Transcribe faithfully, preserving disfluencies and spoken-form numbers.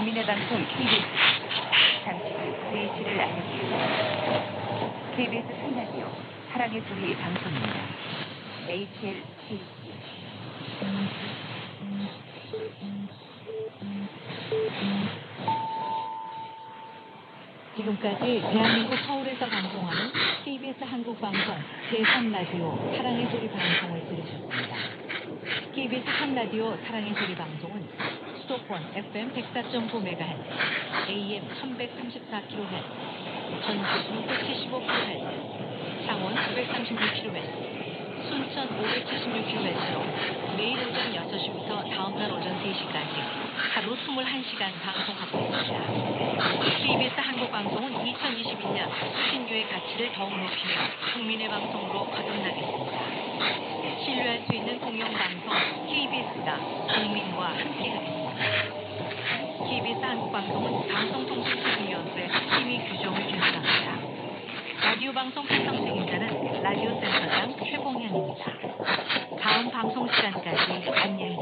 국민의 방송 케이비에스 잠시 후 제이씨를 알려드립니다. 케이비에스 삼라디오 사랑의 소리 방송입니다. 에이치엘 케이씨 지금까지 대한민국 서울에서 방송하는 케이비에스 한국방송 제삼 라디오 사랑의 소리 방송을 들으셨습니다. 케이비에스 삼 라디오 사랑의 소리 방송은 수도권 에프엠 백사 점 구 메가헤르츠, 에이엠 천백삼십사 킬로헤르츠, 전주 육백칠십오 킬로헤르츠, 창원 구백삼십육 킬로헤르츠, 순천 오백칠십육 킬로헤르츠로 매일 오전 여섯 시부터 다음날 오전 세 시까지 하루 이십일 시간 방송하고 있습니다. 케이비에스 한국방송은 이천이십일 년 수신료의 가치를 더욱 높이며 국민의 방송으로 거듭나겠습니다. 신뢰할 수 있는 공영방송 케이비에스가 국민과 함께하겠습니다. 케이비에스 한국방송은 방송통신체증위원회 심의 규정을 준수합니다. 라디오 방송 편성 책임자는 라디오 센터장 최봉현입니다. 다음 방송 시간까지 안녕히 계십시오.